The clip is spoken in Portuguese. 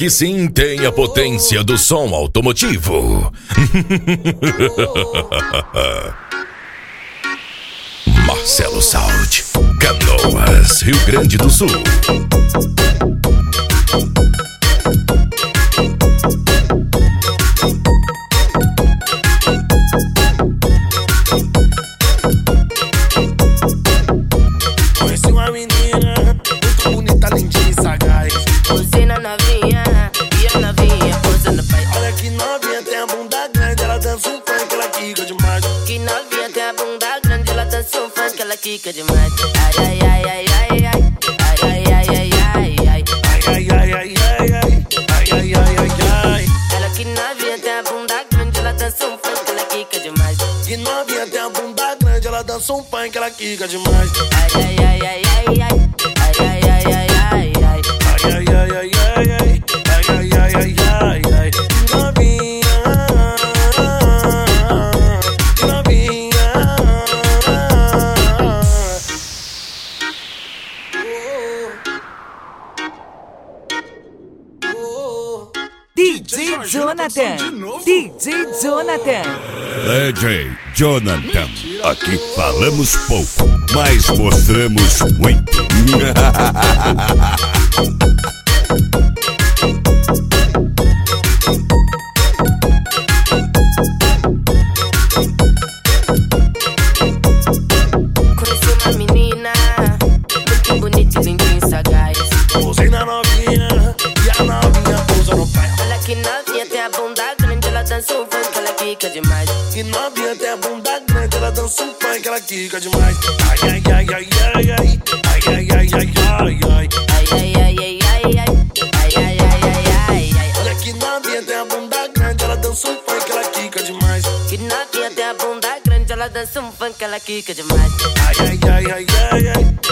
que sim tem a potência do som automotivo. Marcelo Sound, Canoas, Rio Grande do Sul. Conheci uma menina muito bonita, lindinha e sagaz. Posei na novinha e a novinha posa no pai. Olha que novinha, tem a bunda grande, ela dança um funk, ela quica demais. Que novinha tem a bunda grande, ela dança um funk, ela quica demais. Ai, ai, ai, ai, ai, ai. Ai, ai, ai, ai, ai, ai. Ai, ai, ai, ai, ai, ai. Ai, ai, ai, ai, ai. Ela que novinha tem a bunda grande, ela dança um funk, ela quica demais. Que novinha, tem a bunda grande, ela dança um funk, ela quica demais. Ai, ai, ai, ai, ai, ai. Ai, ai, ai, ai, ai, ai. Ai, ai, ai, ai, ai, ai. Ai, ai, ai, ai, ai, ai. Novinha, novinha. DJ Jonathan. DJ Jonathan. DJ Jonathan. Aqui falamos pouco, mas mostramos muito. Conheci uma menina muito bonita e lindinha e sagaz. Posei na novinha e a novinha pousa no pé. Olha que novinha tem a bunda grande, ela dança um funk, ela quica demais. Que novinha, tem a bunda grande, ela dança um funk, ela quica demais. Ai, ai, ai, ai, ai, ai. Ai, ai, ai, ai, ai, ai. Ai, ai, ai, ai, ai, ai. Ai, ai, ai, ai, ai, ai. Olha que novinha, tem a bunda grande, ela dança um funk, ela quica demais. Que novinha tem a bunda grande, ela dança um funk, ela quica demais. Ai, ai, ai, ai, ai, ai.